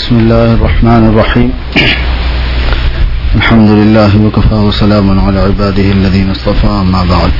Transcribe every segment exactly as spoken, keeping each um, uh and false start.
بسم الله الرحمن الرحيم الحمد لله وكفى وسلام على عباده الذين اصطفى اما بعد.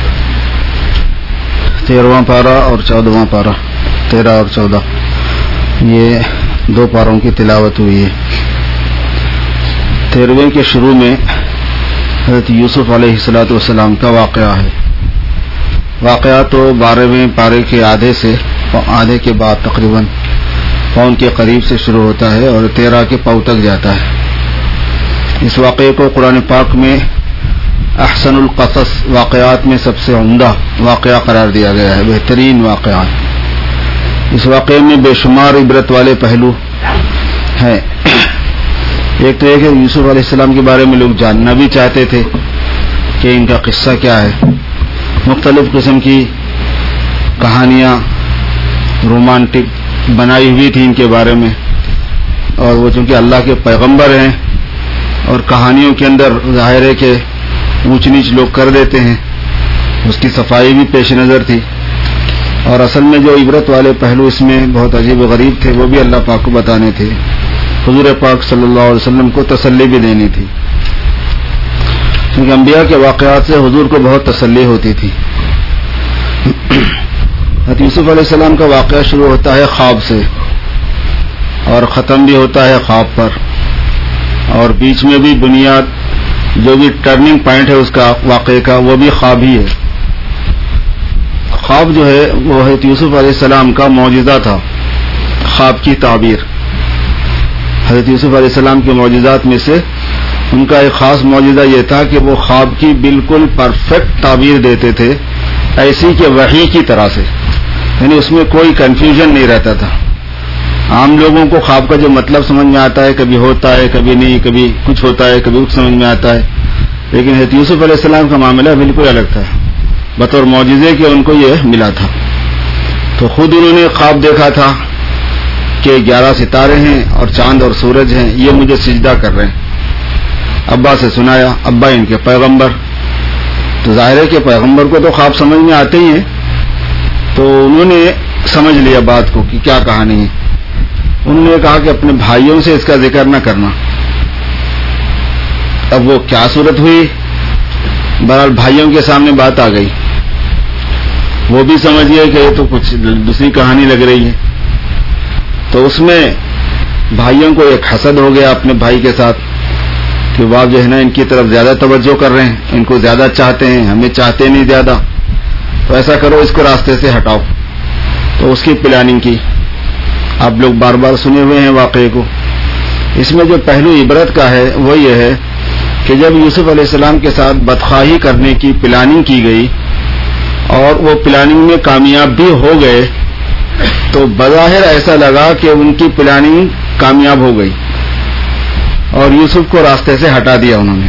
تیرہواں پارہ اور چودہواں پارہ، تیرہ اور چودہ، یہ دو پاروں کی تلاوت ہوئی ہے. تیرہویں کے شروع میں حضرت یوسف علیہ الصلوۃ والسلام کا واقعہ ہے. واقعہ تو بارہویں پارے کے آدھے سے آدھے کے بعد تقریباً پاؤں کے قریب سے شروع ہوتا ہے اور تیرہ کے پاؤں تک جاتا ہے. اس واقعے کو قرآن پاک میں احسن القصص، واقعات میں سب سے عمدہ واقعہ قرار دیا گیا ہے، بہترین واقعات. اس واقعے میں بے شمار عبرت والے پہلو ہیں. ایک تو یہ کہ یوسف علیہ السلام کے بارے میں لوگ جاننا بھی چاہتے تھے کہ ان کا قصہ کیا ہے. مختلف قسم کی کہانیاں رومانٹک بنائی ہوئی تھی ان کے بارے میں، اور وہ چونکہ اللہ کے پیغمبر ہیں اور کہانیوں کے اندر ظاہر ہے کہ اونچ نیچ لوگ کر دیتے ہیں، اس کی صفائی بھی پیش نظر تھی. اور اصل میں جو عبرت والے پہلو اس میں بہت عجیب و غریب تھے وہ بھی اللہ پاک کو بتانے تھے، حضور پاک صلی اللہ علیہ وسلم کو تسلی بھی دینی تھی، کیونکہ انبیاء کے واقعات سے حضور کو بہت تسلی ہوتی تھی. حضرت یوسف علیہ السلام کا واقعہ شروع ہوتا ہے خواب سے اور ختم بھی ہوتا ہے خواب پر، اور بیچ میں بھی بنیاد جو بھی ٹرننگ پوائنٹ ہے اس کا واقعے کا وہ بھی خواب ہی ہے. خواب جو ہے وہ حضرت یوسف علیہ السلام کا معجزہ تھا. خواب کی تعبیر حضرت یوسف علیہ السلام کے معجزات میں سے ان کا ایک خاص معجزہ یہ تھا کہ وہ خواب کی بالکل پرفیکٹ تعبیر دیتے تھے، ایسی کہ وحی کی طرح سے، یعنی اس میں کوئی کنفیوژن نہیں رہتا تھا. عام لوگوں کو خواب کا جو مطلب سمجھ میں آتا ہے، کبھی ہوتا ہے کبھی نہیں، کبھی کچھ ہوتا ہے کبھی کچھ سمجھ میں آتا ہے، لیکن حضرت یوسف علیہ السلام کا معاملہ بالکل الگ تھا. بطور معجزے کہ ان کو یہ ملا تھا. تو خود انہوں نے خواب دیکھا تھا کہ گیارہ ستارے ہیں اور چاند اور سورج ہیں، یہ مجھے سجدہ کر رہے ہیں. ابا سے سنایا، ابا ان کے پیغمبر، تو ظاہر ہے کہ پیغمبر کو تو خواب سمجھ میں آتے ہی ہیں، تو انہوں نے سمجھ لیا بات کو کہ کیا کہانی ہے. انہوں نے کہا کہ اپنے بھائیوں سے اس کا ذکر نہ کرنا. اب وہ کیا صورت ہوئی، بہرحال بھائیوں کے سامنے بات آ گئی، وہ بھی سمجھ گئے کہ یہ تو کچھ دوسری کہانی لگ رہی ہے. تو اس میں بھائیوں کو ایک حسد ہو گیا اپنے بھائی کے ساتھ کہ وہ جو ہے نا ان کی طرف زیادہ توجہ کر رہے ہیں، ان کو زیادہ چاہتے ہیں، ہمیں چاہتے نہیں زیادہ، تو ایسا کرو اس کو راستے سے ہٹاؤ. تو اس کی پلاننگ کی. آپ لوگ بار بار سنے ہوئے ہیں واقعے کو. اس میں جو پہلو عبرت کا ہے وہ یہ ہے کہ جب یوسف علیہ السلام کے ساتھ بدخواہی کرنے کی پلاننگ کی گئی اور وہ پلاننگ میں کامیاب بھی ہو گئے، تو بظاہر ایسا لگا کہ ان کی پلاننگ کامیاب ہو گئی اور یوسف کو راستے سے ہٹا دیا انہوں نے.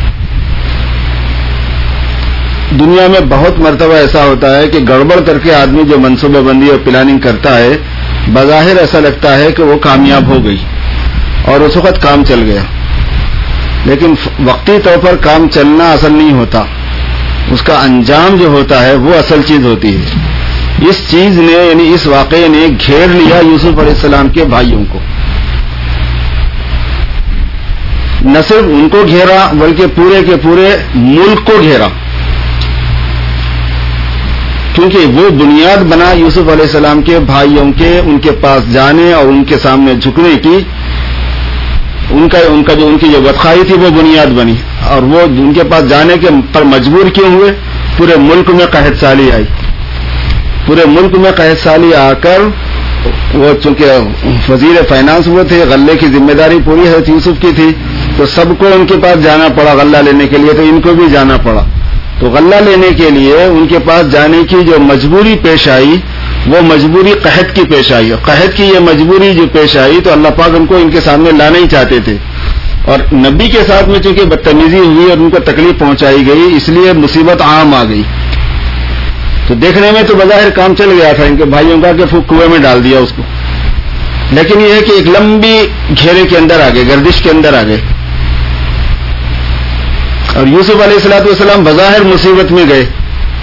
دنیا میں بہت مرتبہ ایسا ہوتا ہے کہ گڑبڑ کر کے آدمی جو منصوبہ بندی اور پلاننگ کرتا ہے، بظاہر ایسا لگتا ہے کہ وہ کامیاب ہو گئی اور اس وقت کام چل گیا، لیکن وقتی طور پر کام چلنا اصل نہیں ہوتا، اس کا انجام جو ہوتا ہے وہ اصل چیز ہوتی ہے. اس چیز نے یعنی اس واقعے نے گھیر لیا یوسف علیہ السلام کے بھائیوں کو. نہ صرف ان کو گھیرا بلکہ پورے کے پورے ملک کو گھیرا، کیونکہ وہ بنیاد بنا یوسف علیہ السلام کے بھائیوں کے ان کے پاس جانے اور ان کے سامنے جھکنے کی. ان کا ان کا جو ان کی جو بدخواہی تھی وہ بنیاد بنی، اور وہ ان کے پاس جانے کے پر مجبور کیوں ہوئے؟ پورے ملک میں قحط سالی آئی. پورے ملک میں قحط سالی آ کر وہ چونکہ وزیر فائنانس وہ تھے، غلے کی ذمہ داری پوری حضرت یوسف کی تھی، تو سب کو ان کے پاس جانا پڑا غلہ لینے کے لیے، تو ان کو بھی جانا پڑا. تو غلہ لینے کے لیے ان کے پاس جانے کی جو مجبوری پیش آئی وہ مجبوری قحط کی پیش آئی. قحط کی یہ مجبوری جو پیش آئی تو اللہ پاک ان کو ان کے سامنے لانا ہی چاہتے تھے، اور نبی کے ساتھ میں چونکہ بدتمیزی ہوئی اور ان کو تکلیف پہنچائی گئی، اس لیے مصیبت عام آ گئی. تو دیکھنے میں تو بظاہر کام چل گیا تھا ان کے بھائیوں کا کہ پھوک کنویں میں ڈال دیا اس کو، لیکن یہ ہے کہ ایک لمبی گھیرے کے اندر آ گئے، گردش کے اندر آ گئے، اور یوسف علیہ الصلوۃ والسلام بظاہر مصیبت میں گئے،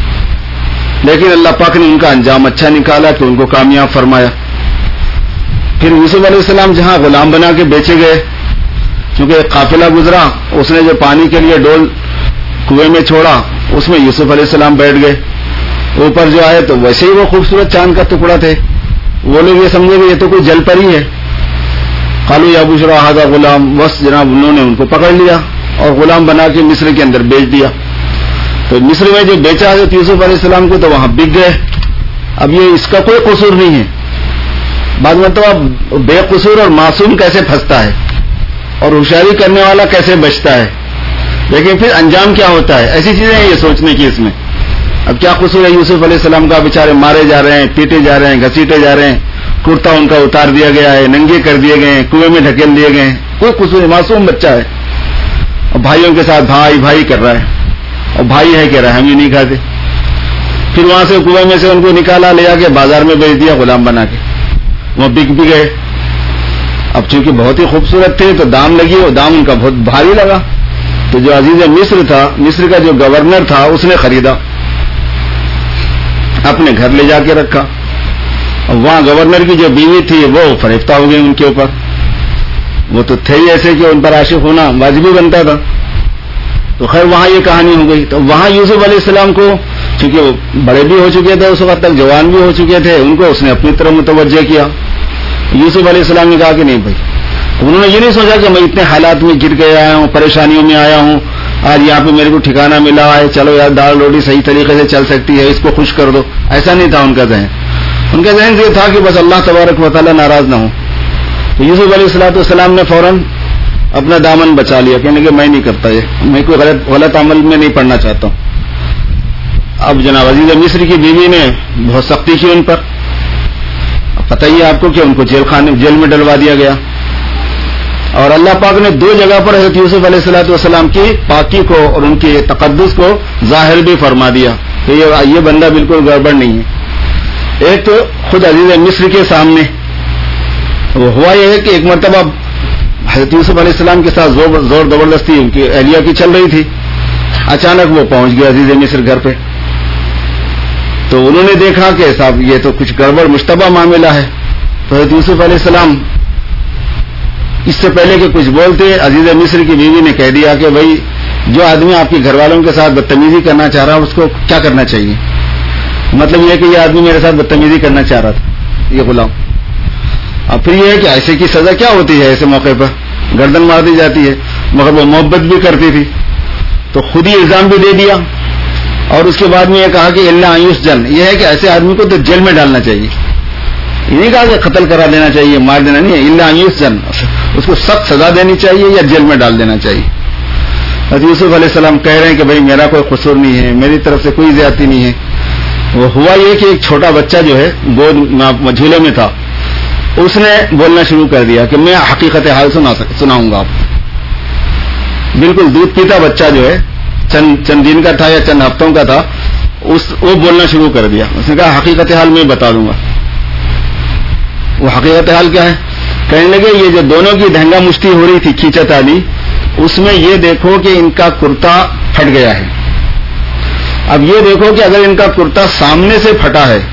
لیکن اللہ پاک نے ان کا انجام اچھا نکالا تو ان کو کامیاب فرمایا. پھر یوسف علیہ السلام جہاں غلام بنا کے بیچے گئے، چونکہ ایک قافلہ گزرا، اس نے جو پانی کے لیے ڈول کنویں میں چھوڑا، اس میں یوسف علیہ السلام بیٹھ گئے. اوپر جو آئے تو ویسے ہی وہ خوبصورت چاند کا ٹکڑا تھے. وہ لوگ یہ سمجھے کہ یہ تو کوئی جل پری ہے. قالوا یا بشرا ھذا غلام، بس جناب انہوں نے ان کو پکڑ لیا اور غلام بنا کے مصر کے اندر بیچ دیا. تو مصر میں جو بیچا حضرت یوسف علیہ السلام کو تو وہاں بک گئے. اب یہ اس کا کوئی قصور نہیں ہے. بعض مرتبہ بے قصور اور معصوم کیسے پھنستا ہے اور ہوشیاری کرنے والا کیسے بچتا ہے، لیکن پھر انجام کیا ہوتا ہے، ایسی چیزیں ہیں یہ سوچنے کی اس میں. اب کیا قصور ہے یوسف علیہ السلام کا؟ بیچارے مارے جا رہے ہیں، پیٹے جا رہے ہیں، گھسیٹے جا رہے ہیں، کرتا ان کا اتار دیا گیا ہے، ننگے کر دیے گئے ہیں، کنویں میں ڈھکیل دیے گئے ہیں. کوئی قصور نہیں، معصوم بچہ ہے. اور بھائیوں کے ساتھ بھائی بھائی کر رہا ہے، اور بھائی ہے کہہ رہا ہے ہم ہی نہیں کھاتے. پھر وہاں سے کنویں میں سے ان کو نکالا، لے جا کے بازار میں بیچ دیا غلام بنا کے. وہ بک بھی گئے. اب چونکہ بہت ہی خوبصورت تھے تو دام لگی، اور دام ان کا بہت بھاری لگا. تو جو عزیز مصر تھا، مصر کا جو گورنر تھا، اس نے خریدا، اپنے گھر لے جا کے رکھا. اور وہاں گورنر کی جو بیوی تھی وہ فریفتہ ہو گئی ان کے اوپر. وہ تو تھے ہی ایسے کہ ان پر عاشق ہونا واجبی بنتا تھا. تو خیر وہاں یہ کہانی ہو گئی. تو وہاں یوسف علیہ السلام کو، چونکہ وہ بڑے بھی ہو چکے تھے اس وقت تک، جوان بھی ہو چکے تھے، ان کو اس نے اپنی طرف متوجہ کیا. یوسف علیہ السلام نے کہا کہ نہیں بھائی، انہوں نے یہ نہیں سوچا کہ میں اتنے حالات میں گر کے آیا ہوں، پریشانیوں میں آیا ہوں، آج یہاں پہ میرے کو ٹھکانہ ملا ہے، چلو یار دال روٹی صحیح طریقے سے چل سکتی ہے، اس کو خوش کر دو. ایسا نہیں تھا ان کا ذہن. ان کا ذہن یہ تھا کہ بس اللہ تبارک و تعالیٰ ناراض نہ ہو. تو یوسف علیہ الصلوۃ والسلام نے فوراً اپنا دامن بچا لیا، کہنے کہ میں نہیں کرتا، یہ میں کوئی غلط غلط عمل میں نہیں پڑنا چاہتا ہوں. اب جناب عزیز مصر کی بیوی نے بہت سختی کی ان پر. پتہ ہی ہے آپ کو کہ ان کو جیل خانے جیل میں ڈلوا دیا گیا. اور اللہ پاک نے دو جگہ پر حضرت یوسف علیہ الصلوۃ والسلام کی پاکی کو اور ان کے تقدس کو ظاہر بھی فرما دیا کہ یہ بندہ بالکل گڑبڑ نہیں ہے. ایک تو خود عزیز مصر کے سامنے وہ ہوا یہ ہے کہ ایک مرتبہ حضرت یوسف علیہ السلام کے ساتھ زور زور زبردستی ان کی اہلیہ کی چل رہی تھی. اچانک وہ پہنچ گیا عزیز مصر گھر پہ. تو انہوں نے دیکھا کہ صاحب یہ تو کچھ گڑبڑ مشتبہ معاملہ ہے. تو حضرت یوسف علیہ السلام اس سے پہلے کہ کچھ بولتے عزیز مصر کی بیوی نے کہہ دیا کہ بھائی جو آدمی آپ کے گھر والوں کے ساتھ بدتمیزی کرنا چاہ رہا اس کو کیا کرنا چاہیے. مطلب یہ کہ یہ آدمی میرے ساتھ بدتمیزی کرنا چاہ رہا تھا، یہ غلام. اب پھر یہ ہے کہ ایسے کی سزا کیا ہوتی ہے، ایسے موقع پر گردن مار دی جاتی ہے. مگر وہ محبت بھی کرتی تھی تو خود ہی الزام بھی دے دیا. اور اس کے بعد میں یہ کہا کہ اللہ آیوس جن، یہ ہے کہ ایسے آدمی کو تو جیل میں ڈالنا چاہیے. یہ نہیں کہا کہ قتل کرا دینا چاہیے، مار دینا نہیں ہے. اللہ آیوس جن، اس کو سخت سزا دینی چاہیے یا جیل میں ڈال دینا چاہیے. حضرت یوسف علیہ السلام کہہ رہے ہیں کہ بھائی میرا کوئی قصور نہیں ہے، میری طرف سے کوئی زیادتی نہیں ہے. وہ ہوا یہ کہ ایک چھوٹا بچہ جو ہے گود جھولے میں تھا، اس نے بولنا شروع کر دیا کہ میں حقیقت حال سنا سناؤں گا آپ. بالکل دودھ پیتا بچہ جو ہے، چند چند دن کا تھا یا چند ہفتوں کا تھا، اس وہ بولنا شروع کر دیا. اس نے کہا حقیقت حال میں بتا دوں گا. وہ حقیقت حال کیا ہے؟ کہنے لگے یہ جو دونوں کی دھنگا مشتی ہو رہی تھی کھینچت آلی، اس میں یہ دیکھو کہ ان کا کرتا پھٹ گیا ہے. اب یہ دیکھو کہ اگر ان کا کرتا سامنے سے پھٹا ہے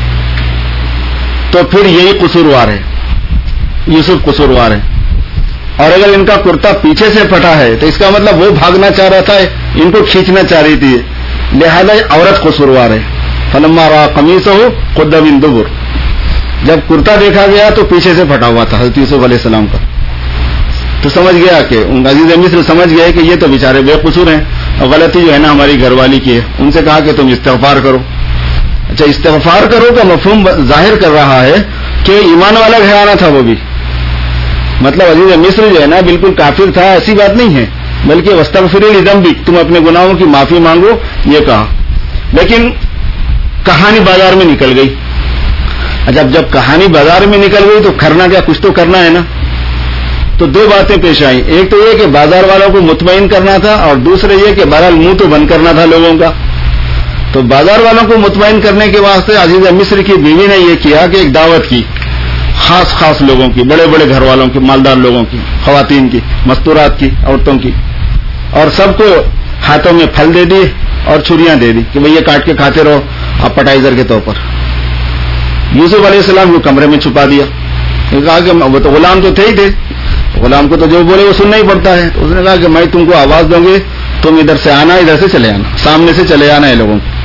تو پھر یہی قصوروار ہے، یوسف قصوروار ہے. اور اگر ان کا کرتا پیچھے سے پھٹا ہے تو اس کا مطلب وہ بھاگنا چاہ رہا تھا، ان کو کھینچنا چاہ رہی تھی، لہذا عورت قصوروار ہے. فلما رأى قمیصہ قد من دبر، جب کرتا دیکھا گیا تو پیچھے سے پھٹا ہوا تھا حضرت یوسف علیہ السلام کا. تو سمجھ گیا کہ عزیز مصر سمجھ گئے کہ یہ تو بیچارے بے قصور ہیں اور غلطی جو ہے نا ہماری گھر والی کی ہے. ان سے کہا کہ تم استغفار کرو. اچھا استغفار کرو کا مفہوم ظاہر کر رہا ہے کہ ایمان والا گھرانہ تھا وہ بھی. مطلب عزیز مصر جو ہے نا بالکل کافر تھا ایسی بات نہیں ہے، بلکہ واستغفر لذنبک، تم اپنے گناہوں کی معافی مانگو یہ کہا. لیکن کہانی بازار میں نکل گئی. جب جب کہانی بازار میں نکل گئی تو کرنا کیا، کچھ تو کرنا ہے نا. تو دو باتیں پیش آئیں. ایک تو یہ کہ بازار والوں کو مطمئن کرنا تھا، اور دوسرے یہ کہ بہرحال منہ تو بند کرنا تھا لوگوں کا. تو بازار والوں کو مطمئن کرنے کے واسطے عزیز مصر کی بیوی نے یہ کیا کہ ایک دعوت کی خاص خاص لوگوں کی، بڑے بڑے گھر والوں کی، مالدار لوگوں کی، خواتین کی، مستورات کی، عورتوں کی، اور سب کو ہاتھوں میں پھل دے دیے اور چھریاں دے دی کہ بھئی یہ کاٹ کے کھاتے رہو اپیٹائزر کے طور پر. یوسف علیہ السلام کو کمرے میں چھپا دیا. کہا کہ وہ تو غلام تو تھے ہی تھے, غلام کو تو جو بولے وہ سننا ہی پڑتا ہے. تو اس نے کہا کہ میں تم کو آواز دوں گی, تم ادھر سے آنا, ادھر سے چلے آنا, سامنے سے چلے آنا ہے لوگوں کو.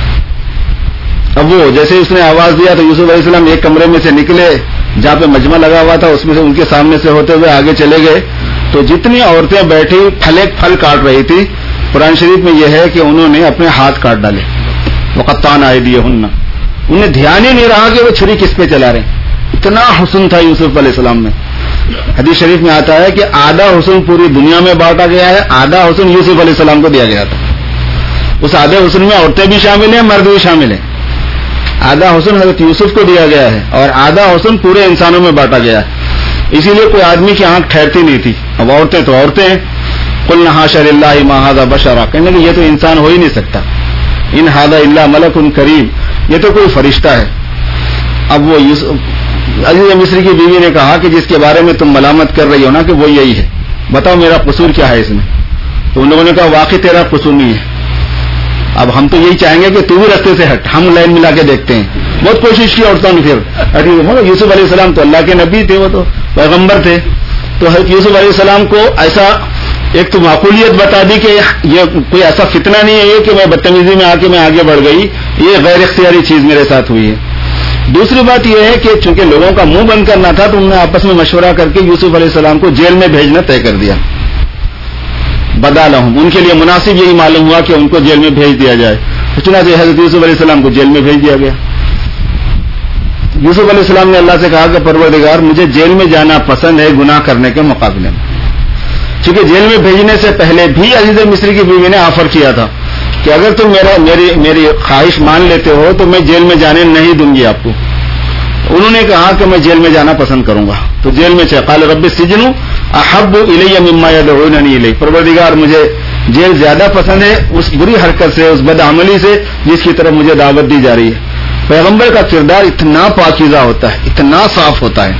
اب وہ جیسے اس نے آواز دیا تو یوسف علیہ السلام ایک کمرے میں سے نکلے جہاں پہ مجمع لگا ہوا تھا, اس میں سے ان کے سامنے سے ہوتے ہوئے آگے چلے گئے. تو جتنی عورتیں بیٹھی پھل ایک پھل کاٹ رہی تھی, قرآن شریف میں یہ ہے کہ انہوں نے اپنے ہاتھ کاٹ ڈالے. وقطعنا ایدیہن, انہیں دھیان ہی نہیں رہا کہ وہ چھری کس پہ چلا رہے ہیں. اتنا حسن تھا یوسف علیہ السلام میں. حدیث شریف میں آتا ہے کہ آدھا حسن پوری دنیا میں بانٹا گیا ہے, آدھا حسن یوسف علیہ السلام کو دیا گیا تھا. اس آدھے حسن میں عورتیں بھی شامل ہیں, مرد بھی شامل ہیں. آدھا حسن حضرت یوسف کو دیا گیا ہے اور آدھا حسن پورے انسانوں میں بانٹا گیا ہے. اسی لیے کوئی آدمی کی آنکھ ٹھہرتی نہیں تھی. اب عورتیں تو عورتیں ہیں. قلنا حاشا للہ ما ھذا بشرا, کہنے کہ یہ تو انسان ہو ہی نہیں سکتا. ان ھذا الا ملک کریم, یہ تو کوئی فرشتہ ہے. اب وہ عزیز مصری کی بیوی نے کہا کہ جس کے بارے میں تم ملامت کر رہی ہو نا کہ وہ یہی ہے, بتاؤ میرا قصور کیا ہے اس میں. تو ان لوگوں نے کہا واقعی تیرا قصور نہیں ہے, اب ہم تو یہی چاہیں گے کہ تو بھی رستے سے ہٹ, ہم لائن ملا کے دیکھتے ہیں. بہت کوشش کی عورتوں نے, پھر یوسف علیہ السلام تو اللہ کے نبی تھے, وہ تو پیغمبر تھے. تو حضرت یوسف علیہ السلام کو ایسا ایک تو معقولیت بتا دی کہ یہ کوئی ایسا فتنہ نہیں ہے یہ کہ میں بدتمیزی میں آ کے میں آگے بڑھ گئی, یہ غیر اختیاری چیز میرے ساتھ ہوئی ہے. دوسری بات یہ ہے کہ چونکہ لوگوں کا منہ بند کرنا تھا تو انہوں نے آپس میں مشورہ کر کے یوسف علیہ السلام کو جیل میں بھیجنا طے کر دیا. بدا لہم, ان کے لیے مناسب یہی معلوم ہوا کہ ان کو جیل میں بھیج دیا جائے. چنانچہ حضرت یوسف علیہ السلام کو جیل میں بھیج دیا گیا. یوسف علیہ السلام نے اللہ سے کہا کہ پروردگار مجھے جیل میں جانا پسند ہے گناہ کرنے کے مقابلے میں. چونکہ جیل میں بھیجنے سے پہلے بھی عزیز مصری کی بیوی نے آفر کیا تھا کہ اگر تم میرا میری میری خواہش مان لیتے ہو تو میں جیل میں جانے نہیں دوں گی آپ کو. انہوں نے کہا کہ میں جیل میں جانا پسند کروں گا. تو جیل میں چاہے قال رب السجن احب الی مما یدعوننی الی, پروردگار مجھے جیل زیادہ پسند ہے اس بری حرکت سے, اس بدعملی سے جس کی طرف مجھے دعوت دی جا رہی ہے. پیغمبر کا کردار اتنا پاکیزہ ہوتا ہے, اتنا صاف ہوتا ہے.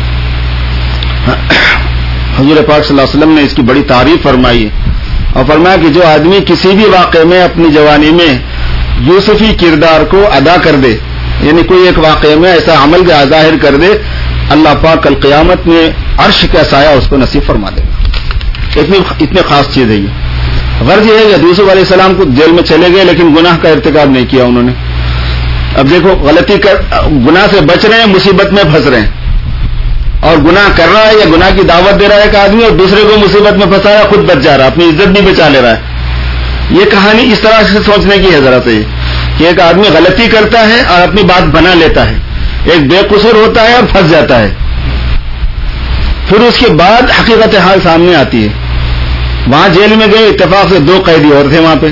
حضور پاک صلی اللہ علیہ وسلم نے اس کی بڑی تعریف فرمائی ہے اور فرمایا کہ جو آدمی کسی بھی واقعے میں اپنی جوانی میں یوسفی کردار کو ادا کر دے, یعنی کوئی ایک واقعے میں ایسا عمل کا ظاہر کر دے, اللہ پاک کل قیامت میں عرش کا سایہ اس کو نصیب فرما دے گا. اتنی اتنے خاص چیز ہے یہ. غرض یہ ہے کہ یوسف علیہ السلام کو جیل میں چلے گئے لیکن گناہ کا ارتکاب نہیں کیا انہوں نے. اب دیکھو غلطی کر, گناہ سے بچ رہے ہیں, مصیبت میں پھنس رہے ہیں, اور گناہ کر رہا ہے یا گناہ کی دعوت دے رہا ہے ایک آدمی اور دوسرے کو مصیبت میں پھنسا رہا ہے, خود بچ جا رہا ہے, اپنی عزت بھی بچا لے رہا ہے. یہ کہانی اس طرح سے سوچنے کی ہے ذرا سے کہ ایک آدمی غلطی کرتا ہے اور اپنی بات بنا لیتا ہے, ایک بے قصور ہوتا ہے اور پھنس جاتا ہے, پھر اس کے بعد حقیقت حال سامنے آتی ہے. وہاں جیل میں گئے, اتفاق سے دو قیدی اور تھے وہاں پہ,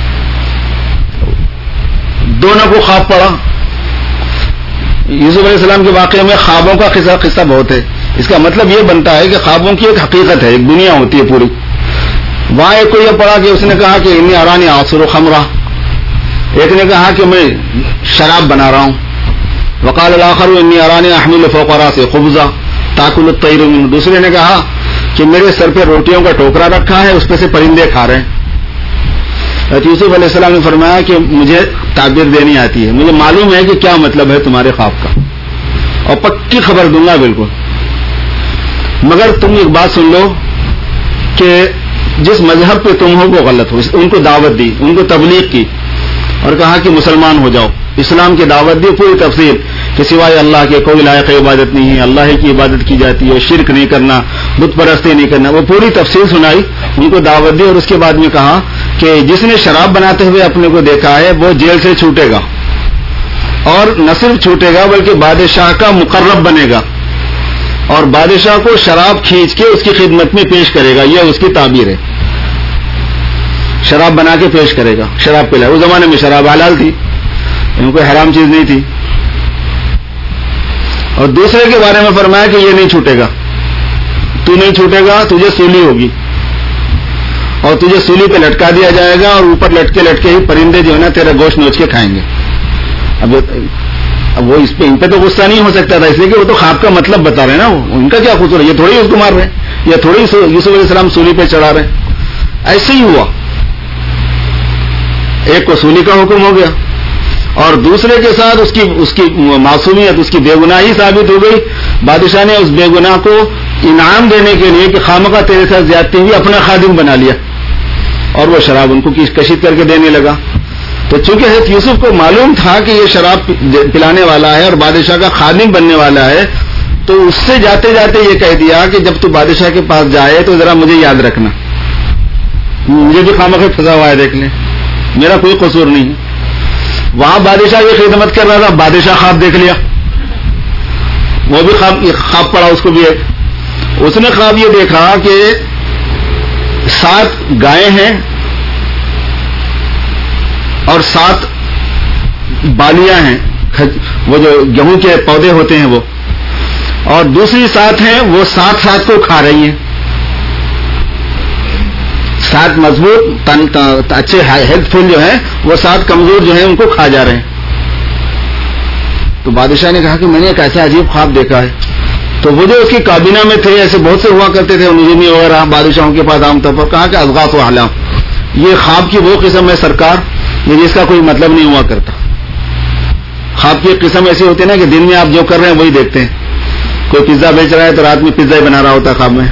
دونوں کو خواب پڑا. یوسف علیہ السلام کے واقعے میں خوابوں کا قصہ قصہ بہت ہے. اس کا مطلب یہ بنتا ہے کہ خوابوں کی ایک حقیقت ہے, ایک دنیا ہوتی ہے پوری. وہاں ایک کو یہ پڑا کہ اس نے کہا کہ انی ارانی اعصر خمرہ, ایک نے کہا کہ میں شراب بنا رہا ہوں. وقال الاخر انی ارانی احمل فوق راسي خبزا تاكل الطير منه, دوسرے نے کہا کہ میرے سر پہ روٹیوں کا ٹوکرا رکھا ہے, اس پہ سے پرندے کھا رہے ہیں. حضرت یوسف علیہ السلام نے فرمایا کہ مجھے تعبیر دینی آتی ہے, مجھے معلوم ہے کہ کیا مطلب ہے تمہارے خواب کا, اور پکی خبر دوں گا بالکل, مگر تم ایک بات سن لو کہ جس مذہب پہ تم ہو وہ غلط ہو. ان کو دعوت دی, ان کو تبلیغ کی اور کہا کہ مسلمان ہو جاؤ. اسلام کی دعوت دی, پوری تفصیل کہ سوائے اللہ کے کوئی لائق عبادت نہیں ہے, اللہ ہی کی عبادت کی جاتی ہے, شرک نہیں کرنا, بت پرستی نہیں کرنا, وہ پوری تفصیل سنائی, ان کو دعوت دی. اور اس کے بعد میں کہا کہ جس نے شراب بناتے ہوئے اپنے کو دیکھا ہے وہ جیل سے چھوٹے گا, اور نہ صرف چھوٹے گا بلکہ بادشاہ کا مقرب بنے گا, اور بادشاہ کو شراب کھینچ کے اس کی خدمت میں پیش کرے گا. یہ اس کی تعبیر ہے, شراب بنا کے پیش کرے گا, شراب پلا. اس زمانے میں شراب حلال تھی, ان کو حرام چیز نہیں تھی. اور دوسرے کے بارے میں فرمایا کہ یہ نہیں چھوٹے گا, تو نہیں چھوٹے گا, تجھے سولی ہوگی اور تجھے سولی پہ لٹکا دیا جائے گا, اور اوپر لٹکے لٹکے ہی پرندے جو ہے نا تیرا گوشت نوچ کے کھائیں گے. اب اب وہ اس پہ ان پہ تو غصہ نہیں ہو سکتا تھا, اس لیے کہ وہ تو خواب کا مطلب بتا رہے ہیں نا, وہ ان کا کیا قصور ہے, یہ تھوڑی اس کو مار رہے ہیں, یہ تھوڑی یوسف علیہ السلام سولی پہ چڑھا رہے ہیں. ایسے ہی ہوا, ایک کو سولی کا حکم ہو گیا اور دوسرے کے ساتھ اس کی اس کی معصومیت، اس کی بے گناہی ثابت ہو گئی. بادشاہ نے اس بے گناہ کو انعام دینے کے لیے کہ خامخواہ تیرے ساتھ زیادتی ہوئی اپنا خادم بنا لیا اور وہ شراب ان کو کشید کر کے دینے لگا. تو چونکہ حضرت یوسف کو معلوم تھا کہ یہ شراب پلانے والا ہے اور بادشاہ کا خادم بننے والا ہے، تو اس سے جاتے جاتے یہ کہہ دیا کہ جب تو بادشاہ کے پاس جائے تو ذرا مجھے یاد رکھنا، مجھے بھی خامخواہ پھنسا ہوا ہے، دیکھ لیں میرا کوئی قصور نہیں. وہاں بادشاہ کی خدمت کر رہا تھا، بادشاہ خواب دیکھ لیا، وہ بھی خواب خواب پڑا اس کو بھی ایک. اس نے خواب یہ دیکھا کہ سات گائے ہیں اور سات بالیاں ہیں، وہ جو گیہوں کے پودے ہوتے ہیں وہ، اور دوسری سات ہیں وہ سات سات کو کھا رہی ہیں. سات مضبوط اچھے ہیلتھ فل جو ہیں وہ سات کمزور جو ہیں ان کو کھا جا رہے ہیں. تو بادشاہ نے کہا کہ میں نے ایک ایسا عجیب خواب دیکھا ہے. تو وہ جو اس کی کابینہ میں تھے، ایسے بہت سے ہوا کرتے تھے نجومی وغیرہ بادشاہوں کے پاس عام طور پر، کہا کہ اضغاث و احلام، یہ خواب کی وہ قسم ہے سرکار یہ جس کا کوئی مطلب نہیں ہوا کرتا. خواب کی ایک قسم ایسی ہوتی ہے نا کہ دن میں آپ جو کر رہے ہیں وہی دیکھتے ہیں. کوئی پیزا بیچ رہا ہے تو رات میں پیزا ہی بنا رہا ہوتا ہے خواب میں.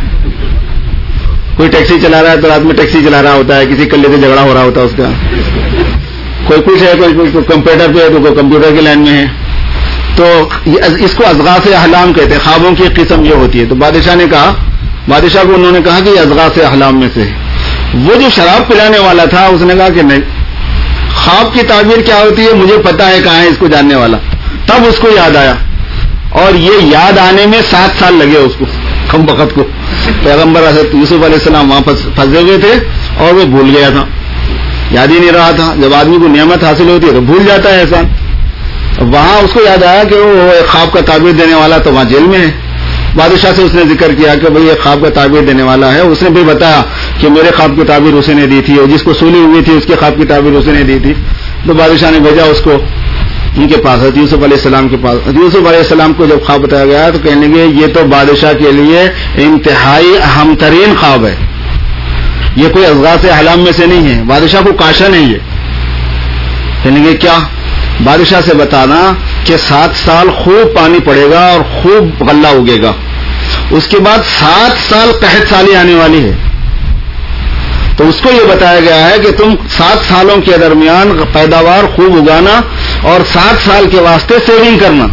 کوئی ٹیکسی چلا رہا ہے تو رات میں ٹیکسی چلا رہا ہوتا ہے، کسی کلے سے جھگڑا ہو رہا ہوتا ہے اس کا. کوئی کچھ ہے، کوئی کمپیوٹر پہ ہے تو کوئی کمپیوٹر کی لائن میں ہے. تو اس کو اضغاث احلام کہتے ہیں، خوابوں کی ایک قسم یہ ہوتی ہے. تو بادشاہ نے کہا، بادشاہ کو انہوں نے کہا کہ یہ اضغاث احلام میں سے ہے. وہ جو شراب پلانے والا تھا اس نے کہا کہ نہیں، خواب کی تعبیر کیا ہوتی ہے مجھے پتا ہے کہاں ہے اس کو جاننے والا. تب اس کو یاد آیا، اور یہ یاد آنے میں سات سال لگے اس کو، کم وقت کو. پیغمبر حضرت یوسف علیہ السلام وہاں پھنسے ہوئے تھے اور وہ بھول گیا تھا، یاد ہی نہیں رہا تھا. جب آدمی کو نعمت حاصل ہوتی ہے تو بھول جاتا ہے احسان. وہاں اس کو یاد آیا کہ وہ خواب کا تعبیر دینے والا تو وہاں جیل میں ہے. بادشاہ سے اس نے ذکر کیا کہ بھئی یہ خواب کا تعبیر دینے والا ہے. اس نے بھی بتایا کہ میرے خواب کی تعبیر اسی نے دی تھی، اور جس کو سولی ہوئی تھی اس کے خواب کی تعبیر اسی نے دی تھی. تو بادشاہ نے بھیجا اس کو ان کے پاس، حضرت یوسف علیہ السلام کے پاس. یوسف علیہ السلام کو جب خواب بتایا گیا تو کہنے لگے یہ تو بادشاہ کے لیے انتہائی اہم ترین خواب ہے، یہ کوئی اضغاث احلام میں سے نہیں ہے. بادشاہ کو کاشا نہیں ہے. کہنے لگے کیا؟ بادشاہ سے بتانا کہ سات سال خوب پانی پڑے گا اور خوب غلہ اگے گا، اس کے بعد سات سال قحط سالی آنے والی ہے. تو اس کو یہ بتایا گیا ہے کہ تم سات سالوں کے درمیان پیداوار خوب اگانا اور سات سال کے واسطے سیونگ کرنا،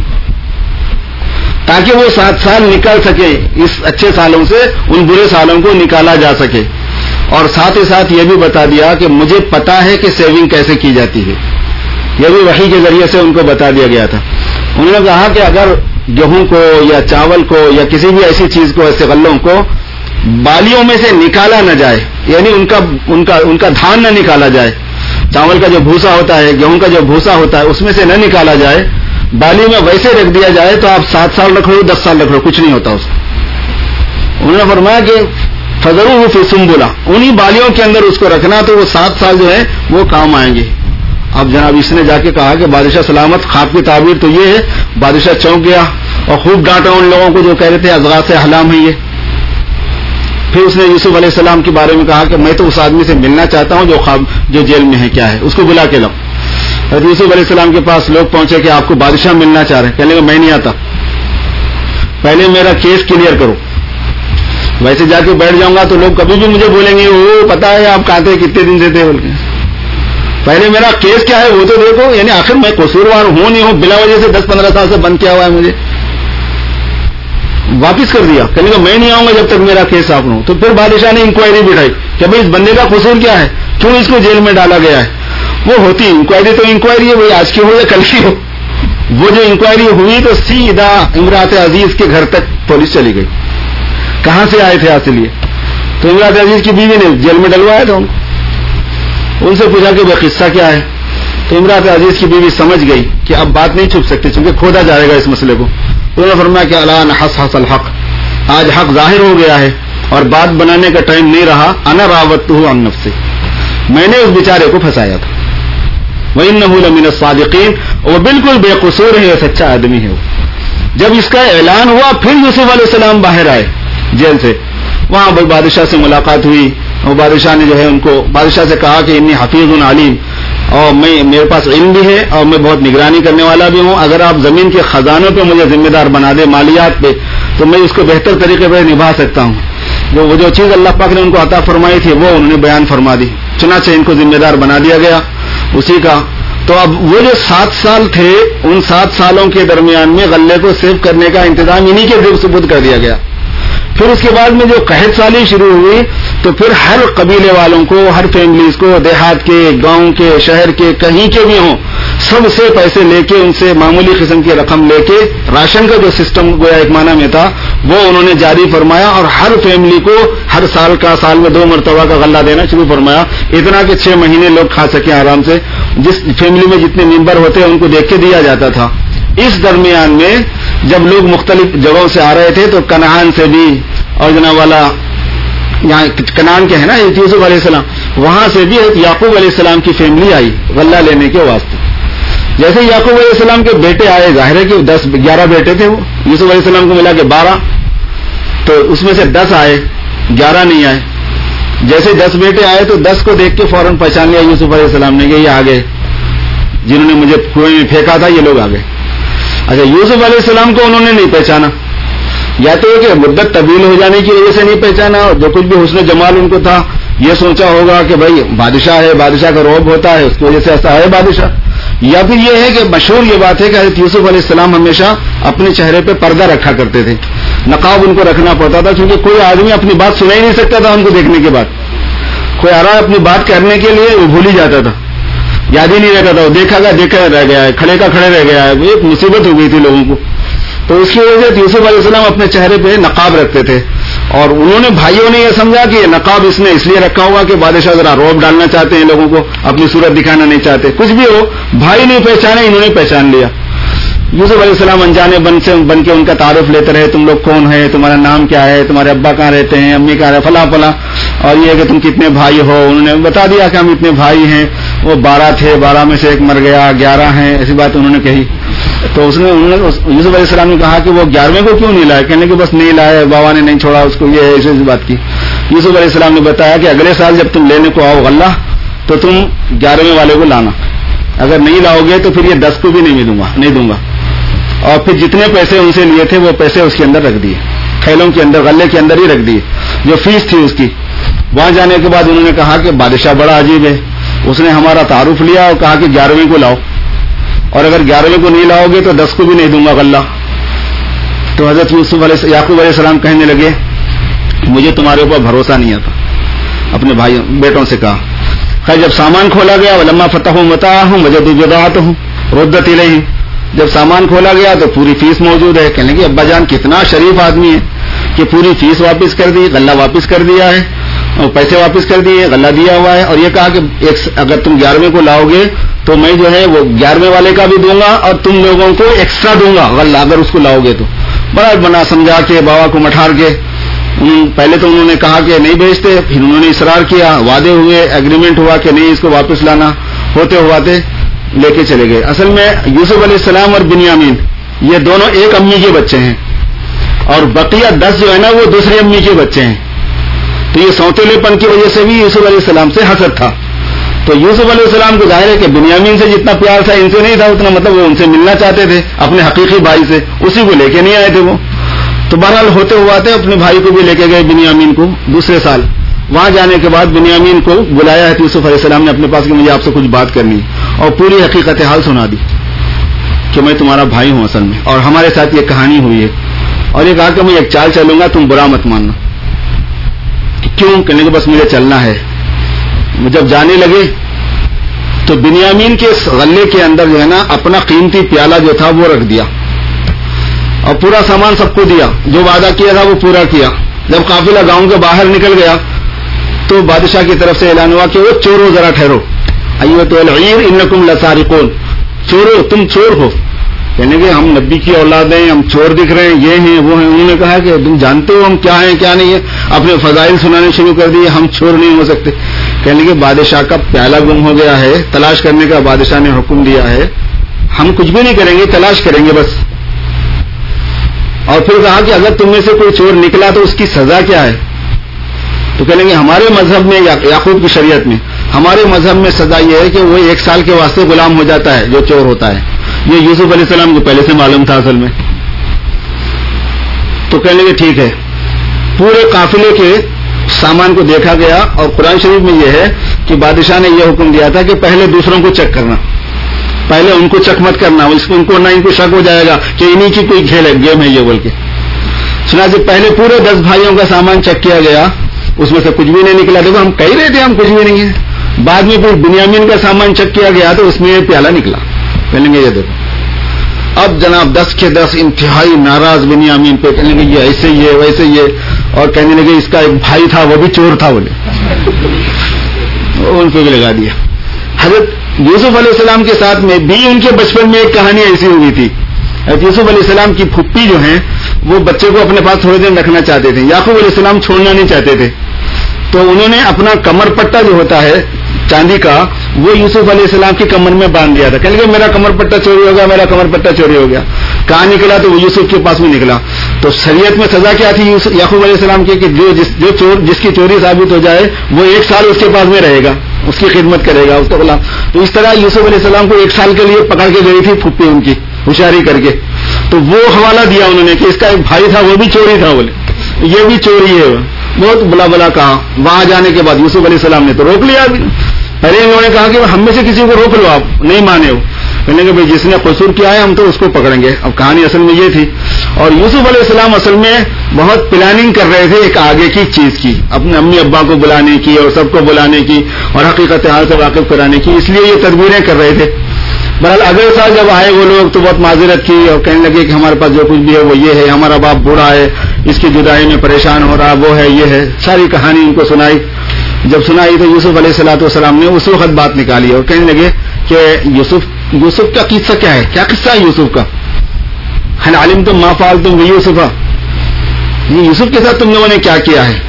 تاکہ وہ سات سال نکل سکے، اس اچھے سالوں سے ان برے سالوں کو نکالا جا سکے. اور ساتھ ہی ساتھ یہ بھی بتا دیا کہ مجھے پتا ہے کہ سیونگ کیسے کی جاتی ہے. یہ بھی وحی کے ذریعے سے ان کو بتا دیا گیا تھا. انہوں نے کہا کہ اگر گیہوں کو یا چاول کو یا کسی بھی ایسی چیز کو، ایسے غلوں کو بالیوں میں سے نکالا نہ جائے، یعنی ان کا ان کا ان کا دھان نہ نکالا جائے، چاول کا جو بھوسا ہوتا ہے، گیہوں کا جو بھوسا ہوتا ہے، اس میں سے نہ نکالا جائے، بالی میں ویسے رکھ دیا جائے تو آپ سات سال رکھ لو، دس سال رکھ لو، کچھ نہیں ہوتا اس کو. انہوں نے فرمایا کہ فذروہ فی سنبلہ، انہی بالیوں کے اندر اس کو رکھنا تو وہ سات سال جو ہے وہ کام آئیں گے. اب جناب اس نے جا کے کہا کہ بادشاہ سلامت، خواب کی تعبیر تو یہ ہے. بادشاہ چونک گیا اور خوب ڈانٹا ان لوگوں کو جو کہہ رہے تھے اضغاث احلام ہے یہ. پھر اس نے یوسف علیہ السلام کے بارے میں کہا کہ میں تو اس آدمی سے ملنا چاہتا ہوں جو خواب جو جیل میں ہے، کیا ہے اس کو بلا کے لاؤ. حضرت یوسف علیہ السلام کے پاس لوگ پہنچے کہ آپ کو بادشاہ ملنا چاہ رہے ہیں. کہنے لگا میں نہیں آتا، پہلے میرا کیس کلیئر کرو. ویسے جا کے بیٹھ جاؤں گا تو لوگ کبھی بھی مجھے بولیں گے وہ پتا ہے آپ کہاں تھے، کتنے دن سے تھے بول کے. پہلے میرا کیس کیا ہے وہ تو دیکھو، یعنی آخر میں قصوروار ہوں نہیں ہوں، بلا وجہ سے دس پندرہ سال سے بند کیا ہوا ہے مجھے. واپس کر دیا، کہنے کا میں نہیں آؤں گا جب تک میرا کیس آپ نہ ہو. تو پھر بادشاہ نے انکوائری بٹھائی کہ بھائی اس بندے کا قصور کیا ہے، کیوں اس کو جیل میں ڈالا گیا ہے. وہ ہوتی انکوائری تو انکوائری ہے، وہی آج کی ہو یا کل کی ہو. وہ جو انکوائری ہوئی تو سیدھا امراۃ عزیز کے گھر تک پولیس چلی گئی. کہاں سے آئے تھے اصل یہ؟ تو امراۃ عزیز کی بیوی نے جیل میں ڈلوایا تھا ان کو. ان سے پوچھا کہ وہ قصہ کیا ہے. تو امراۃ عزیز کی بیوی سمجھ گئی کہ اب بات نہیں چھپ سکتی چونکہ کھودا جائے گا اس مسئلے کو. انہوں نے فرمایا کہ الان حصحص الحق، آج حق ظاہر ہو گیا ہے اور بات بنانے کا ٹائم نہیں رہا. انا راودتہ عن نفسہ، میں نے اس بیچارے کو پھنسایا تھا. وانہ لمن الصادقین، وہ بالکل بے قصور ہے، سچا آدمی ہے. جب اس کا اعلان ہوا پھر یوسف علیہ السلام باہر آئے جیل سے. وہاں بادشاہ سے ملاقات ہوئی، وہ بادشاہ نے جو ہے ان کو بادشاہ سے کہا کہ انی حفیظ علیم، اور میں میرے پاس علم بھی ہے اور میں بہت نگرانی کرنے والا بھی ہوں، اگر آپ زمین کے خزانوں پہ مجھے ذمہ دار بنا دیں، مالیات پہ، تو میں اس کو بہتر طریقے پہ نبھا سکتا ہوں۔ جو وہ جو چیز اللہ پاک نے ان کو عطا فرمائی تھی وہ انہوں نے بیان فرما دی، چنانچہ ان کو ذمہ دار بنا دیا گیا اسی کا۔ تو اب وہ جو سات سال تھے، ان سات سالوں کے درمیان میں غلے کو سیو کرنے کا انتظام انہی کے ذمہ سپرد کر دیا گیا۔ پھر اس کے بعد میں جو قحط سالی شروع ہوئی تو پھر ہر قبیلے والوں کو، ہر فیملیز کو، دیہات کے، گاؤں کے، شہر کے، کہیں کے بھی ہوں، سب سے پیسے لے کے، ان سے معمولی قسم کی رقم لے کے، راشن کا جو سسٹم گویا ایک معنی میں تھا وہ انہوں نے جاری فرمایا، اور ہر فیملی کو ہر سال کا سال میں دو مرتبہ کا غلہ دینا شروع فرمایا، اتنا کہ چھ مہینے لوگ کھا سکیں آرام سے۔ جس فیملی میں جتنے ممبر ہوتے ہیں ان کو دیکھ کے دیا جاتا تھا۔ اس درمیان میں جب لوگ مختلف جگہوں سے آ رہے تھے تو کنعان سے بھی، اور جناب والا یہاں کنعان کے ہے نا یوسف علیہ السلام، وہاں سے بھی یعقوب علیہ السلام کی فیملی آئی غلہ لینے کے واسطے۔ جیسے یعقوب علیہ السلام کے بیٹے آئے، ظاہر ہے کہ دس گیارہ بیٹے تھے، وہ یوسف علیہ السلام کو ملا کے بارہ، تو اس میں سے دس آئے، گیارہ نہیں آئے۔ جیسے دس بیٹے آئے تو دس کو دیکھ کے فوراً پہچان لیا یوسف علیہ السلام نے کہ یہ آ گئے، جنہوں نے مجھے کنویں میں پھینکا تھا یہ لوگ آ گئے۔ اچھا، یوسف علیہ السلام کو انہوں نے نہیں پہچانا، یا تو کہ مدت طویل ہو جانے کی وجہ سے نہیں پہچانا، اور جو کچھ بھی حسن جمال ان کو تھا یہ سوچا ہوگا کہ بھائی بادشاہ ہے، بادشاہ کا رعب ہوتا ہے، اس کی وجہ سے ایسا ہے بادشاہ، یا پھر یہ ہے کہ مشہور یہ بات ہے کہ حضرت یوسف علیہ السلام ہمیشہ اپنے چہرے پہ پردہ رکھا کرتے تھے، نقاب ان کو رکھنا پڑتا تھا، کیونکہ کوئی آدمی اپنی بات سنا ہی نہیں سکتا تھا ان کو دیکھنے کے بعد۔ کوئی آ رہا اپنی بات کرنے کے لیے وہ بھول ہی جاتا تھا، یاد ہی نہیں رہتا تھا، وہ دیکھا گیا دیکھا رہ گیا ہے، کھڑے کا کھڑے رہ گیا ہے، وہ ایک مصیبت ہو گئی تھی لوگوں کو۔ تو اس کی وجہ سے یوسف علیہ السلام اپنے چہرے پہ نقاب رکھتے تھے، اور انہوں نے بھائیوں نے یہ سمجھا کہ یہ نقاب اس نے اس لیے رکھا ہوا کہ بادشاہ ذرا رعب ڈالنا چاہتے ہیں لوگوں کو، اپنی صورت دکھانا نہیں چاہتے، کچھ بھی ہو، بھائی نہیں پہچانے، انہوں نے پہچان لیا۔ یوسف علیہ السلام انجانے بن سے بن کے ان کا تعارف لیتے رہے، تم لوگ کون ہیں، تمہارا نام کیا ہے، تمہارے ابا کہاں رہتے ہیں، امی کہاں رہتے، فلاں فلاں، اور یہ کہ تم کتنے بھائی ہو، انہوں نے بتا دیا کہ ہم اتنے بھائی ہیں، وہ بارہ تھے، بارہ میں سے ایک مر گیا، گیارہ ہیں، ایسی بات انہوں نے کہی۔ تو اس نے انہوں نے یوسف علیہ السلام نے کہا کہ وہ گیارہویں کو کیوں نہیں لائے، کہنے کہ بس نہیں لائے، بابا نے نہیں چھوڑا اس کو، یہ ایسی ایسی بات کی۔ یوسف علیہ السلام نے بتایا کہ اگلے سال جب تم لینے کو آؤ غلہ تو تم گیارہویں والے کو لانا، اگر نہیں لاؤ گے تو پھر یہ دس کو بھی نہیں دوں گا نہیں دوں گا اور پھر جتنے پیسے ان سے لیے تھے وہ پیسے اس کے اندر رکھ دیے، تھیلوں کے اندر، غلے کے اندر ہی رکھ دیے، جو فیس تھی اس کی۔ وہاں جانے کے بعد انہوں نے کہا کہ بادشاہ بڑا عجیب ہے، اس نے ہمارا تعارف لیا اور کہا کہ گیارہویں کو لاؤ، اور اگر گیارہویں کو نہیں لاؤ گے تو دس کو بھی نہیں دوں گا غلہ۔ تو حضرت یوسف علیہ یعقوب علیہ السلام کہنے لگے مجھے تمہارے اوپر بھروسہ نہیں آتا، اپنے بھائی بیٹوں سے کہا۔ خیر جب سامان کھولا گیا ولما فتحوا متاعهم وجدوا بضاعتهم ردت الیہم، جب سامان کھولا گیا تو پوری فیس موجود ہے، کہنے لگے ابا جان کتنا شریف آدمی ہے کہ پوری فیس واپس کر دی، غلہ واپس کر دیا ہے، اور پیسے واپس کر دیے، غلہ دیا ہوا ہے، اور یہ کہا کہ ایک اگر تم گیارہویں کو لاؤ گے تو میں جو ہے وہ گیارہویں والے کا بھی دوں گا اور تم لوگوں کو ایکسٹرا دوں گا غلہ اگر اس کو لاؤ گے تو۔ بڑا بنا سمجھا کے بابا کو مٹھار کے، پہلے تو انہوں نے کہا کہ نہیں بھیجتے، پھر انہوں نے اصرار کیا، وعدے ہوئے، ایگریمنٹ ہوا کہ نہیں اس کو واپس لانا، ہوتے ہواتے لے کے چلے گئے۔ اصل میں یوسف علیہ السلام اور بنیامین یہ دونوں ایک امی کے بچے ہیں، اور بقیہ دس جو ہے نا وہ دوسری امی کے بچے ہیں، تو یہ سوتیلے پن کی وجہ سے بھی یوسف علیہ السلام سے حسد تھا۔ تو یوسف علیہ السلام کو ظاہر ہے کہ بنیامین سے جتنا پیار تھا ان سے نہیں تھا اتنا، مطلب وہ ان سے ملنا چاہتے تھے اپنے حقیقی بھائی سے، اسی کو لے کے نہیں آئے تھے وہ۔ تو بہرحال ہوتے ہوا تھے اپنے بھائی کو بھی لے کے گئے بنیامین کو دوسرے سال۔ وہاں جانے کے بعد بنیامین کو بلایا ہے یوسف علیہ السلام نے اپنے پاس کہ مجھے آپ سے کچھ بات کرنی ہے، اور پوری حقیقت حال سنا دی کہ میں تمہارا بھائی ہوں اصل میں، اور ہمارے ساتھ یہ کہانی ہوئی ہے، اور یہ کہا کہ میں ایک چال چلوں گا تم برا مت ماننا۔ کیوں؟ کہنے کہ بس مجھے چلنا ہے۔ جب جانے لگے تو بنیامین کے غلے کے اندر جو ہے نا اپنا قیمتی پیالہ جو تھا وہ رکھ دیا، اور پورا سامان سب کو دیا، جو وعدہ کیا تھا وہ پورا کیا۔ جب قافلہ گاؤں کے باہر نکل گیا تو بادشاہ کی طرف سے اعلان ہوا کہ وہ چورو ذرا ٹھہرو، ایھا العیر انکم لسارقون، چورو تم چور ہو، کہنے کہ ہم نبی کی اولاد ہیں، ہم چور دکھ رہے ہیں، یہ ہیں وہ ہیں۔ انہوں نے کہا کہ تم جانتے ہو ہم کیا ہیں کیا نہیں ہے، اپنے فضائل سنانے شروع کر دیے، ہم چور نہیں ہو سکتے۔ کہنے کہ بادشاہ کا پیالہ گم ہو گیا ہے، تلاش کرنے کا بادشاہ نے حکم دیا ہے، ہم کچھ بھی نہیں کریں گے، تلاش کریں گے بس۔ اور پھر کہا کہ اگر تم میں سے کوئی چور نکلا تو اس کی سزا کیا ہے؟ تو کہہ لیں گے ہمارے مذہب میں یعقوب کی شریعت میں ہمارے مذہب میں سزا یہ ہے کہ وہ ایک سال کے واسطے غلام ہو جاتا ہے جو چور ہوتا ہے. یہ یوسف علیہ السلام کو پہلے سے معلوم تھا اصل میں. تو کہہ لیں گے ٹھیک ہے. پورے قافلے کے سامان کو دیکھا گیا اور قرآن شریف میں یہ ہے کہ بادشاہ نے یہ حکم دیا تھا کہ پہلے دوسروں کو چیک کرنا, پہلے ان کو چیک مت کرنا, اس کو ان کو نہ ان کو شک ہو جائے گا کہ انہی کی کوئی کھیل ہے, گیم ہے یہ بول کے. چنانچہ پہلے پورے دس بھائیوں کا سامان چیک کیا گیا, اس میں سے کچھ بھی نہیں نکلا. دیکھو ہم کہہ رہے تھے ہم کچھ بھی نہیں ہیں. بعد میں پھر بنیامین کا سامان چیک کیا گیا تو اس میں پیالہ نکلا. کہیں گے یہ دیکھو اب جناب دس کے دس انتہائی ناراض بنیامین پہ, کہنے لگے یہ ایسے یہ ویسے یہ, اور کہنے لگے اس کا ایک بھائی تھا وہ بھی چور تھا بولے, ان پہ بھی لگا دیا. حضرت یوسف علیہ السلام کے ساتھ میں بھی ان کے بچپن میں ایک کہانی ایسی ہوئی تھی. حضرت یوسف علیہ السلام کی پھپھی جو ہیں وہ بچے کو اپنے پاس تھوڑے دن رکھنا چاہتے تھے. یعقوب علیہ السلام چھوڑنا نہیں چاہتے تھے, تو انہوں نے اپنا کمر پٹا جو ہوتا ہے چاندی کا وہ یوسف علیہ السلام کی کمر میں باندھ دیا تھا. کہنے لگے میرا کمر پٹا چوری ہو گیا, میرا کمر پٹا چوری ہو گیا. کہاں نکلا تو وہ یوسف کے پاس میں نکلا. تو شریعت میں سزا کیا تھی یعقوب علیہ السلام کی کہ جو جس جو چور جس کی چوری ثابت ہو جائے وہ ایک سال اس کے پاس میں رہے گا, اس کی خدمت کرے گا, اس کو غلام. تو اس طرح یوسف علیہ السلام کو ایک سال کے لیے پکڑ کے گئی تھی پھپھی ان کی ہوشیاری کر کے. تو وہ حوالہ دیا انہوں نے کہ اس کا ایک بھائی تھا وہ بھی چوری تھا بولے, یہ بھی چوری ہے. بہت بلا بلا کہا. وہاں جانے کے بعد یوسف علیہ السلام نے تو روک لیا. پہلے انہوں نے کہا کہ ہم میں سے کسی کو روک لو, آپ نہیں مانے ہو. کہنے کہ بھائی جس نے قصور کیا ہے ہم تو اس کو پکڑیں گے. اب کہانی اصل میں یہ تھی. اور یوسف علیہ السلام اصل میں بہت پلاننگ کر رہے تھے ایک آگے کی چیز کی, اپنے امی ابا کو بلانے کی اور سب کو بلانے کی اور حقیقت حال سے واقف کرانے کی, اس لیے یہ تدبیریں کر رہے تھے. بہرحال اگلے سال جب آئے وہ لوگ تو بہت معذرت کی اور کہنے لگے کہ ہمارے پاس جو کچھ بھی ہے وہ یہ ہے, ہمارا باپ بوڑھا ہے, اس کی جدائی میں پریشان ہو رہا, وہ ہے یہ ہے. ساری کہانی ان کو سنائی. جب سنائی تو یوسف علیہ الصلوۃ والسلام نے اس وقت بات نکالی اور کہنے لگے کہ یوسف یوسف کا قصہ کیا ہے, کیا قصہ ہے یوسف کا. ہل علم تم ما فعلتم بیوسف, یہ یوسف کے ساتھ تم لوگوں نے کیا کیا ہے.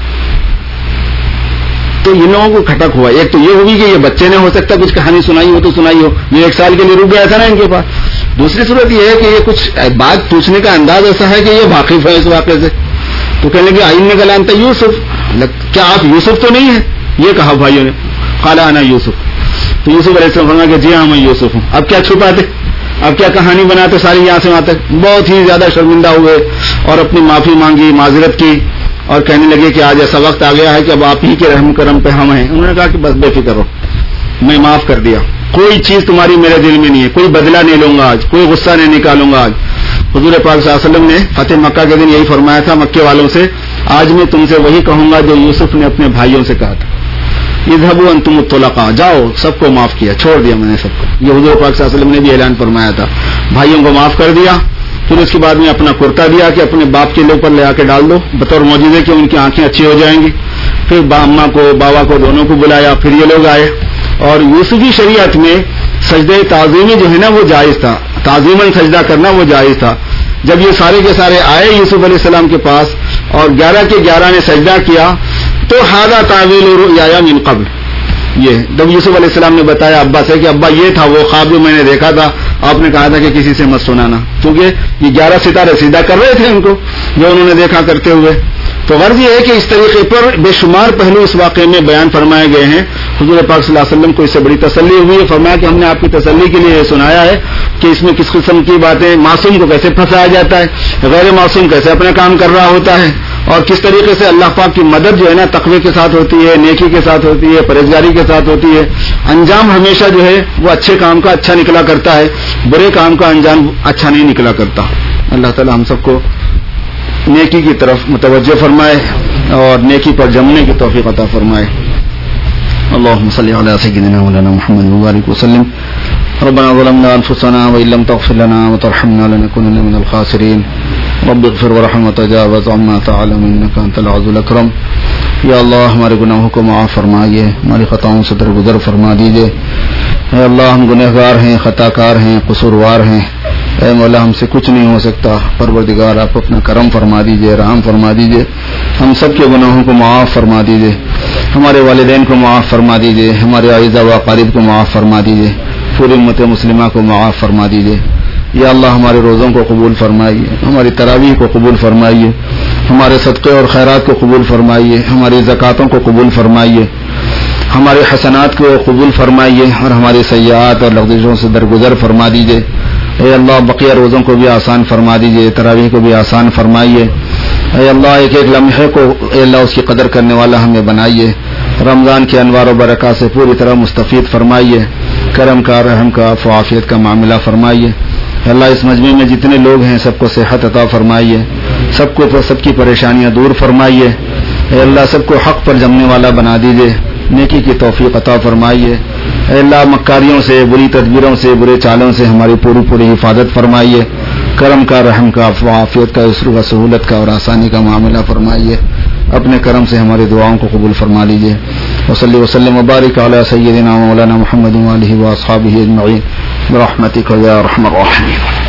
تو ان لوگوں کو کھٹک ہوا. ایک تو یہ ہوگی کہ یہ بچے نے ہو سکتا کچھ کہانی سنائی ہو تو سنائی ہو, یہ ایک سال کے لیے رک گیا تھا نا ان کے پاس. دوسری صورت یہ ہے کہ یہ کچھ بات پوچھنے کا انداز ایسا ہے کہ یہ واقف ہے اس واقعے سے. تو کہنے لگے آئین نے کلام تھا یوسف, کیا آپ یوسف تو نہیں ہیں, یہ کہا بھائیوں نے. قال انا یوسف. تو یوسف علیہ السلام فرمایا کہ جی ہاں میں یوسف ہوں. اب کیا چھپاتے, اب کیا کہانی بناتے ساری یہاں سے وہاں تک. بہت ہی زیادہ شرمندہ ہوئے اور اپنی معافی مانگی, معذرت کی اور کہنے لگے کہ آج ایسا وقت آ گیا ہے کہ اب آپ ہی کے رحم کرم پہ ہم ہیں. انہوں نے کہا کہ بس بے فکر رہو, میں معاف کر دیا, کوئی چیز تمہاری میرے دل میں نہیں ہے, کوئی بدلہ نہیں لوں گا آج, کوئی غصہ نہیں نکالوں گا آج. حضور پاک صلی اللہ علیہ وسلم نے فتح مکہ کے دن یہی فرمایا تھا مکے والوں سے, آج میں تم سے وہی کہوں گا جو یوسف نے اپنے بھائیوں سے کہا تھا, اذهبوا انتم الطلقاء, جاؤ سب کو معاف کیا, چھوڑ دیا میں نے سب کو. یہ حضور پاک صلی اللہ علیہ وسلم نے بھی اعلان فرمایا تھا, بھائیوں کو معاف کر دیا. پھر اس کے بعد میں اپنا کرتا دیا کہ اپنے باپ کے لوگ پر لے آ کے ڈال دو بطور معجزے کہ ان کی آنکھیں اچھی ہو جائیں گی. پھر اماں کو بابا کو دونوں کو بلایا, پھر یہ لوگ آئے. اور یوسفی شریعت میں سجدہ تعظیمی جو ہے نا وہ جائز تھا, تعظیماً سجدہ کرنا وہ جائز تھا. جب یہ سارے کے سارے آئے یوسف علیہ السلام کے پاس اور گیارہ کے گیارہ نے سجدہ کیا تو ھذا تعویل رؤیا من قبل, یہ جب یوسف علیہ السلام نے بتایا ابا سے کہ ابا یہ تھا وہ خواب جو میں نے دیکھا تھا, آپ نے کہا تھا کہ کسی سے مت سنانا, کیونکہ یہ گیارہ ستارے سیدھا کر رہے تھے ان کو جو انہوں نے دیکھا کرتے ہوئے. تو غرض یہ ہے کہ اس طریقے پر بے شمار پہلو اس واقعے میں بیان فرمائے گئے ہیں. حضور پاک صلی اللہ علیہ وسلم کو اس سے بڑی تسلی ہوئی ہے, فرمایا کہ ہم نے آپ کی تسلی کے لیے سنایا ہے کہ اس میں کس قسم کی باتیں, معصوم کو کیسے پھنسایا جاتا ہے, غیر معصوم کیسے اپنا کام کر رہا ہوتا ہے, اور کس طریقے سے اللہ پاک کی مدد جو ہے نا تقوی کے ساتھ ہوتی ہے, نیکی کے ساتھ ہوتی ہے, پرہیزگاری کے ساتھ ہوتی ہے. انجام ہمیشہ جو ہے وہ اچھے کام کا اچھا نکلا کرتا ہے, برے کام کا انجام اچھا نہیں نکلا کرتا. اللہ تعالی ہم سب کو نیکی کی طرف متوجہ فرمائے اور نیکی پر جمنے کی توفیق عطا فرمائے. اللهم صل على سيدنا مولانا محمد وبارك وسلم. ربنا ظلمنا انفسنا وان لم تغفر لنا وترحمنا لنكونن من الخاسرين. رب اغفر وارحم وتجاوز عما تعلم انك انت العزيز الاكرم. یا اللہ ہمارے گناہوں کو معاف فرمائیے, ہماری خطاؤں سے درگزر فرما دیجیے. اے اللہ ہم گنہگار ہیں, خطا کار ہیں, قصوروار ہیں. اے مولا ہم سے کچھ نہیں ہو سکتا, پروردگار آپ اپنا کرم فرما دیجیے, رحم فرما دیجیے, ہم سب کے گناہوں کو معاف فرما دیجیے, ہمارے والدین کو معاف فرما دیجیے, ہمارے اعزاء و اقارب کو معاف فرما دیجیے, پوری امت مسلمہ کو معاف فرما دیجیے. یا اللہ ہمارے روزوں کو قبول فرمائیے، ہماری تراویح کو قبول فرمائیے، ہمارے صدقے اور خیرات کو قبول فرمائیے، ہماری زکاتوں کو قبول فرمائیے، ہمارے حسنات کو قبول فرمائیے اور ہماری سیئات اور لغزشوں سے درگزر فرما دیجیے۔ اے اللہ بقیہ روزوں کو بھی آسان فرما دیجیے، تراویح کو بھی آسان فرمائیے۔ اے اللہ ایک ایک لمحے کو اے اللہ اس کی قدر کرنے والا ہمیں بنائیے، رمضان کے انوار و برکات سے پوری طرح مستفید فرمائیے، کرم کا، رحم کا، عفو و عافیت کا معاملہ فرمائیے۔ اللہ اس مجمع میں جتنے لوگ ہیں سب کو صحت عطا فرمائیے، سب کو سب کی پریشانیاں دور فرمائیے۔ اے اللہ سب کو حق پر جمنے والا بنا دیجیے، نیکی کی توفیق عطا فرمائیے۔ اے اللہ مکاریوں سے، بری تدبیروں سے، برے چالوں سے ہماری پوری پوری حفاظت فرمائیے، کرم کا، رحم کا، عفو و عافیت کا، یسر و سہولت کا اور آسانی کا معاملہ فرمائیے۔ اپنے کرم سے ہماری دعاؤں کو قبول فرما لیجیے۔ وصلی وسلم وبارک علی سیدنا مولانا محمد وآلہ واصحابہ اجمعین برحمتک یا ارحم الراحمین۔